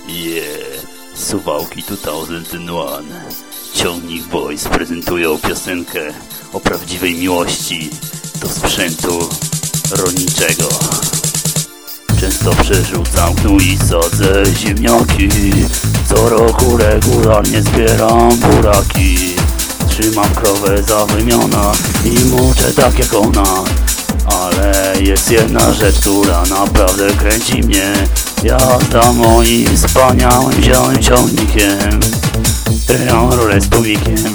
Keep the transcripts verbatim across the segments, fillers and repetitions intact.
Yeah, Suwałki dwa tysiące jeden. Ciągnik Boys prezentują piosenkę o prawdziwej miłości do sprzętu rolniczego. Często przerzucam knój i sadzę ziemniaki. Co roku regularnie zbieram buraki. Trzymam krowę za wymiona i muczę tak jak ona. Ale jest jedna rzecz, która naprawdę kręci mnie. Jazda moim wspaniałym zielonym ciągnikiem. Tryam rolę z tłumikiem.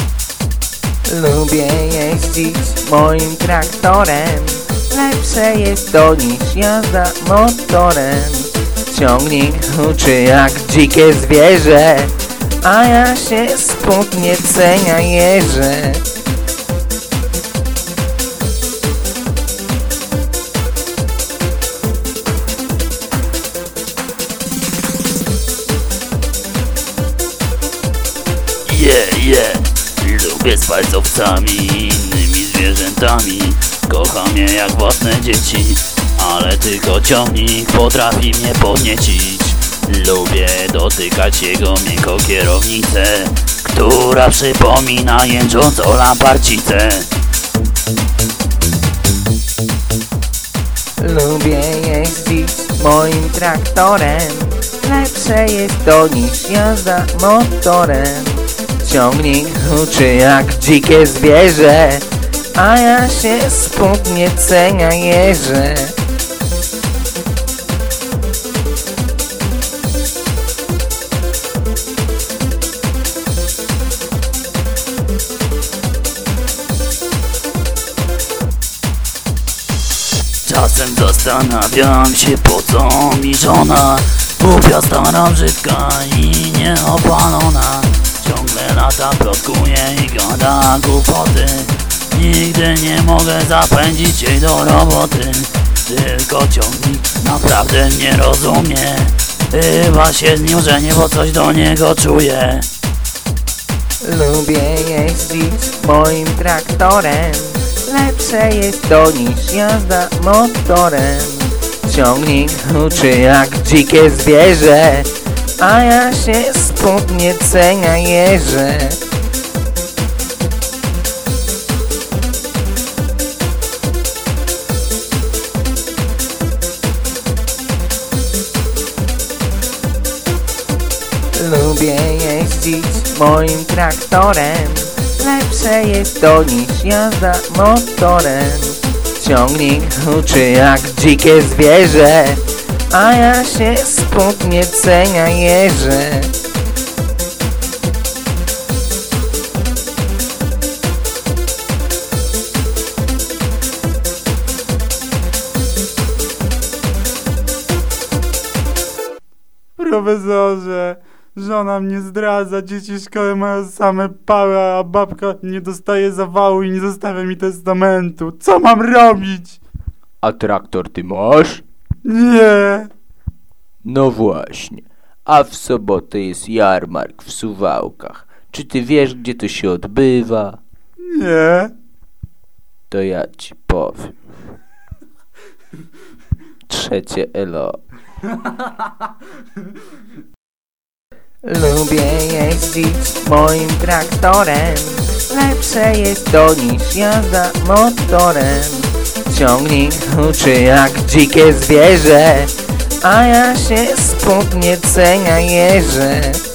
Lubię jeździć moim traktorem. Lepsze jest to niż jazda motorem. Ciągnik huczy jak dzikie zwierzę, a ja się smutnie cenia jeżę. Yeah, yeah. Lubię spać z owcami i innymi zwierzętami. Kocham je jak własne dzieci, ale tylko ciągnik potrafi mnie podniecić. Lubię dotykać jego miękką kierownicę, która przypomina jęczącą lamparcicę. Lubię jeździć moim traktorem. Lepsze jest to niż jazda motorem. Ciągnik huczy jak dzikie zwierzę, a ja się smutnie cenia jeżę. Czasem zastanawiam się, po co mi żona. Głupia, stara, brzydka i nieopalona. Ciągle lata plotkuje i gada głupoty. Nigdy nie mogę zapędzić jej do roboty. Tylko ciągnik naprawdę nie rozumie. Chyba się z nim żenię, bo coś do niego czuję. Lubię jeździć moim traktorem. Lepsze jest to niż jazda motorem. Ciągnik huczy jak dzikie zwierzę, a ja się smutnie cenia jeżę. Lubię jeździć moim traktorem. Lepsze jest to niż jazda motorem. Ciągnik huczy jak dzikie zwierzę, a ja się smutnie cenia jeżę. Profesorze, żona mnie zdradza, dzieci w szkole mają same pały, a babka nie dostaje zawału i nie zostawia mi testamentu. Co mam robić? A traktor ty masz? Nie. No właśnie. A w sobotę jest jarmark w Suwałkach. Czy ty wiesz, gdzie to się odbywa? Nie. To ja ci powiem. Trzecie elo. Lubię jeździć moim traktorem. Lepsze jest to niż jazda motorem. Ciągnik huczy jak dzikie zwierzę, a ja się smutnie cenia jeżę.